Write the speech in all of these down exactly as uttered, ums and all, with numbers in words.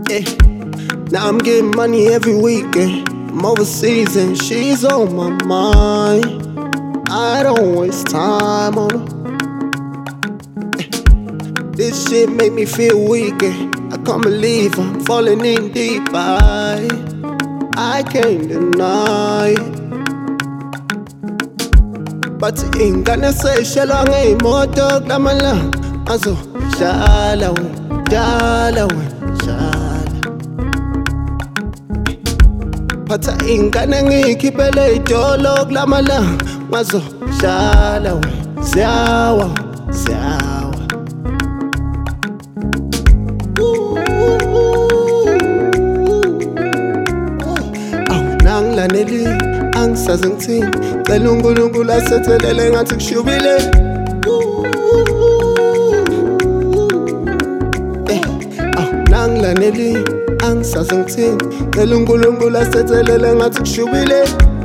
Eh. Now I'm getting money every weekend. I'm overseas and she's on my mind. I don't waste time on her. Eh. This shit make me feel weak. Eh. I can't believe I'm falling in deep. I, I can't deny it. But ingane seyishela ngeyimoto kulamala azo shala we shala we shala Phatha ingane ngikhiphele idolo kulamala ngazo shala we ziyawa ziyawa Aw nangilaneli angisaze ngithini cela uNkulunkulu asethelele ngathi kushubile eh aw nangilaneli angisaze ngithini cela uNkulunkulu asethelele ngathi kushubile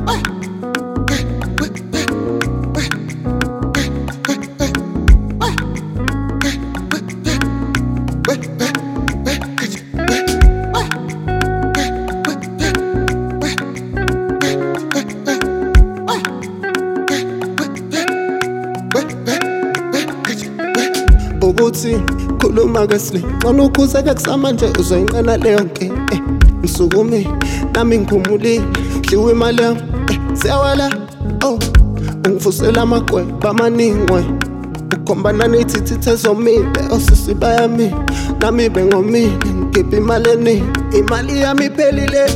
Ubuthi khuluma kesle ngona ukhuzeka kusamanje uzoyinqena leyo nkinga eh ngisukume nami ngiphumulile hliwe imali yami eh siyawala oh ungivusela amagweba amaningwe ukhombana nithithithe zomile osisi bayami nami bengomile ngiphi imali eningi imali yami iphelile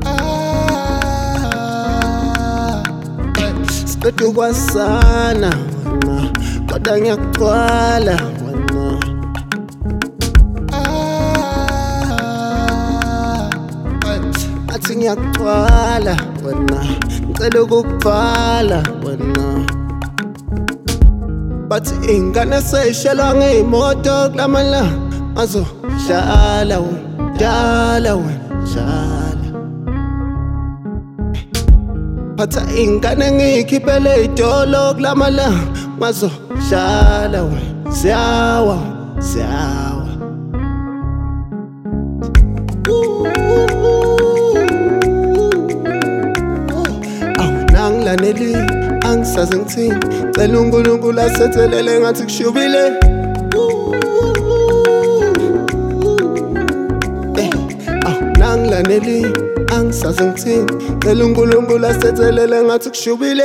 siqeda ukwasana wena kodwa ngiyakugcwala athi ngiyakugcwala wena ngicela ukukubhala wena bathi ingane seyishelwa ngeyimoto kulamala azo shala we shala we shala Phatha ingane ngikhiphele idolo kulamala ngazo shala we ziyawa ziyawa Nangilaneli angisaze ngithini cela uNkulunkulu asethelele ngathi kushubile eh aw nangilaneli angisaze ngithini cela uNkulunkulu asethelele ngathi kushubile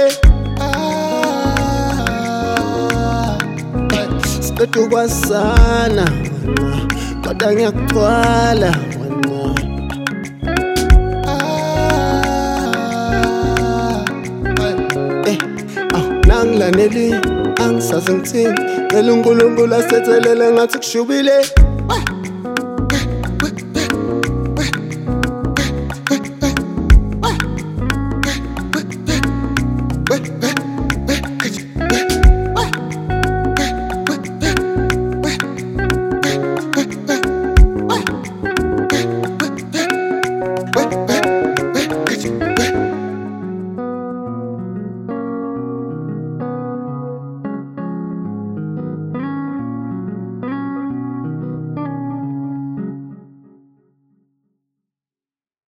siqeda ukwasana wena kodwa ngiyakugcwala Nangilaneli angisaze ngithini cela uNkulunkulu asethelele ngathi kushubile